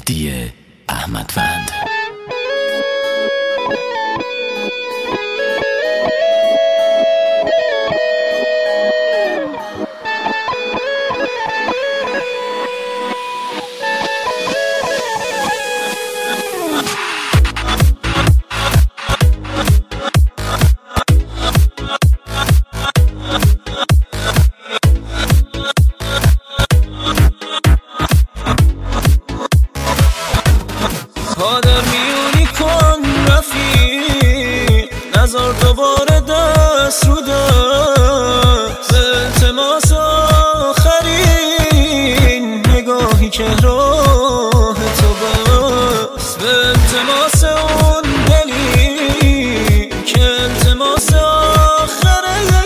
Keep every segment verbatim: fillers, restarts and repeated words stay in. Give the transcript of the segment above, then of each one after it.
مهدی احمدوند. پادر میونی کن رفیق، نزار دوباره دست رو دست. به التماس آخرین نگاهی که راه تو بست، به التماس اون دلی که التماس آخره.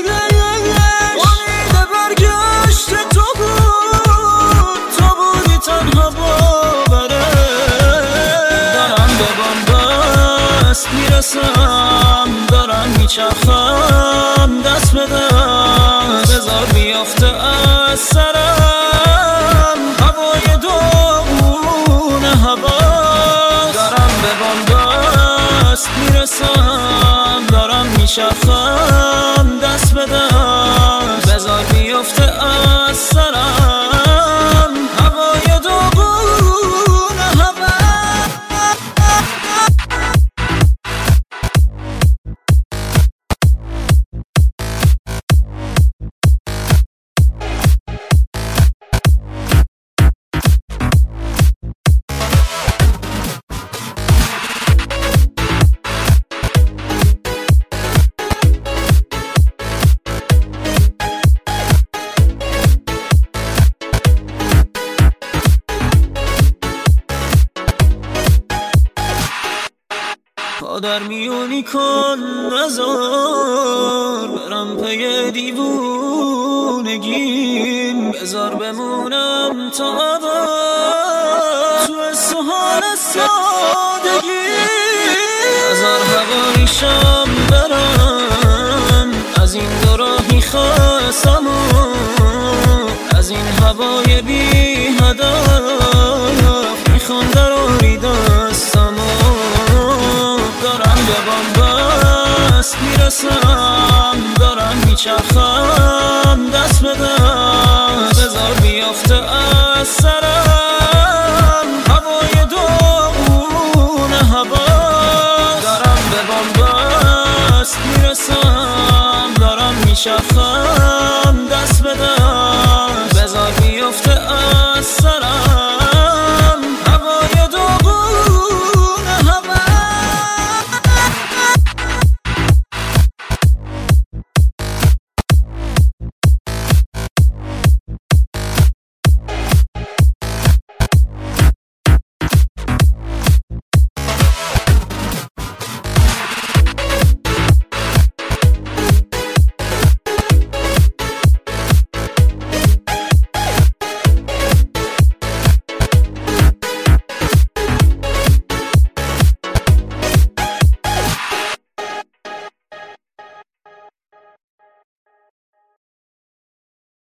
امید برگشت تو بود، تو بودی تنها باوره. میرسم دارم میچرخم دست به دست، بذار بیافته از سرم هوای داغون هوا. دارم به بنبست میرسم دارم میچرخم دست به دست، بذار بیافته از سرم هوای داغون هوا. پادر میونی کن نزار برم پی دیوونگیم، بذار بمونم تا ابد تو سوهان سادگی. بذار هوایشم برم از این دو راهی خواستم، از این هوای بی هدف میخوام دراری دستم. دارم به بنبست میرسم